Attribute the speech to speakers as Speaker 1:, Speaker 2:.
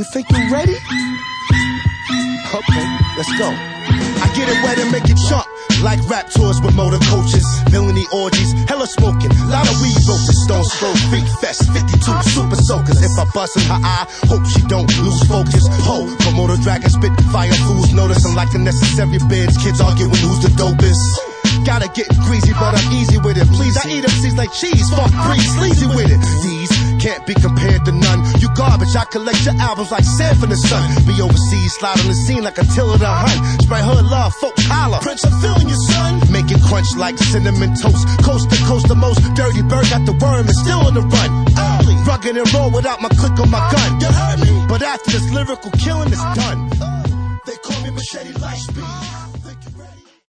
Speaker 1: You think you're ready? Okay, let's go. I get it wet and make it chunk. Like rap tours with motor coaches, villainy orgies, hella smoking, lot of weed ropers, Stone Scroll Freak Fest, 52 super soakers. If I bust in her eye, hope she don't lose focus. Ho, promoter dragon spit fire, fools notice I'm like unnecessary bids. Kids arguing who's the dopest. Gotta get greasy, but I'm easy with it. Please, I eat MCs like cheese, fuck breeze, sleazy with it. These can't be compared to none. You garbage, I collect your albums like sand from the sun. Be overseas, slide on the scene like Attila the Hun. Spread hood love, folks holler. Prince, I'm feeling you, son. Make it crunch like cinnamon toast. Coast to coast, the most dirty bird got the worm and still on the run. Early, rugged and roll without my click on my gun. You heard me? But after this lyrical killing is done, they call me Machete Lightspeed.